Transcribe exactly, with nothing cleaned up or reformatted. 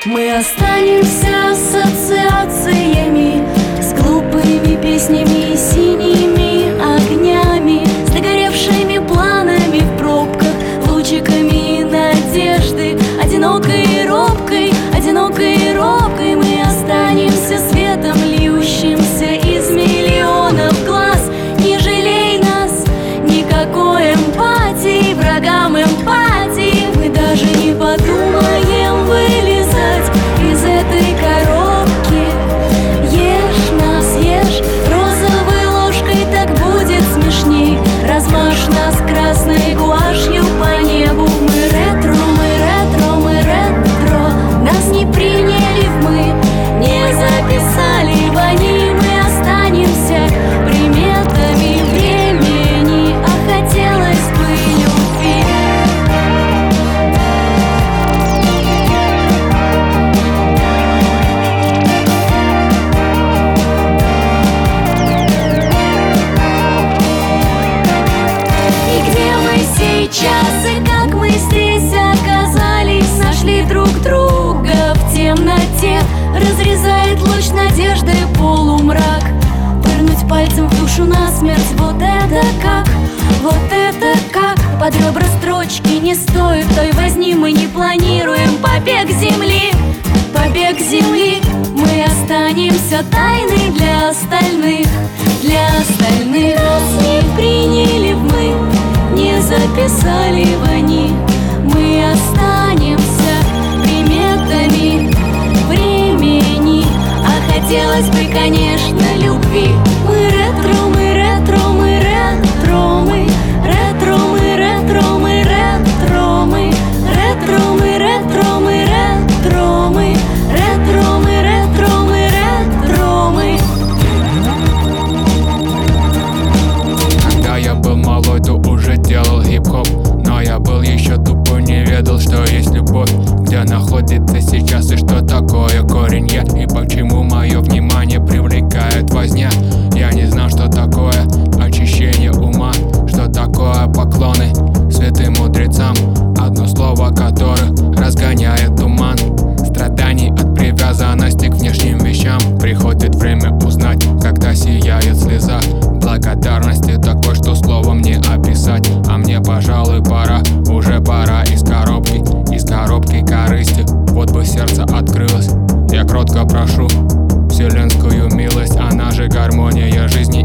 Мы останемся ассоциациями, с глупыми песнями и синими огнями, с догоревшими планами в пробках, лучиками надежды. Одинокой и робкой, одинокой и робкой мы останемся светом, льющимся из миллионов глаз. Не жалей нас, никакой эмпатии, врагам эмпатии. Мы даже не подумаем вылезать из этой коробки. Ешь нас, ешь розовой ложкой, так будет смешней. Размажь нас красной гуашью по небу. Мы ретро, мы ретро, мы ретро. Нас не приняли в мы, не записали в они. Мы останемся приметами времени, а хотелось бы любви. И где мы сейчас, и как мы здесь оказались? Нашли друг друга в темноте, разрезает луч надежды полумрак. Пырнуть пальцем в душу насмерть, вот это как, вот это как. Под ребра строчки не стоит той возни, мы не планируем побег земли. Побег земли, мы останемся тайной для остальных, для остальных. Нас не приняли в мы, не записали в они. Мы останемся приметами времени, а хотелось бы, конечно, любви. Мы ретро, мы ретро, мы ретро, мы ретро, мы ретро, мы ретро, мы ретро, мы ретро, мы ретро, мы ретро, мы ретро, мы ретро, мы. Когда я был малой, то уже делал хип-хоп, но я был еще тупой, не ведал, что есть любовь. Где находится сейчас и что такое корень я, и почему мое внимание привлекает возня. Я не знал, что такое очищение ума, что такое поклоны святым мудрецам. Одно слово, которое разгоняет туман страданий от привязанности к внешним вещам. Приходит время узнать, когда сияет слеза благодарности, такой, что словом не описать. А мне, пожалуй, пора, уже пора из коробки, из коробки корысти. Вот бы сердце открылось, я кротко прошу вселенскую милость, она же гармония жизни.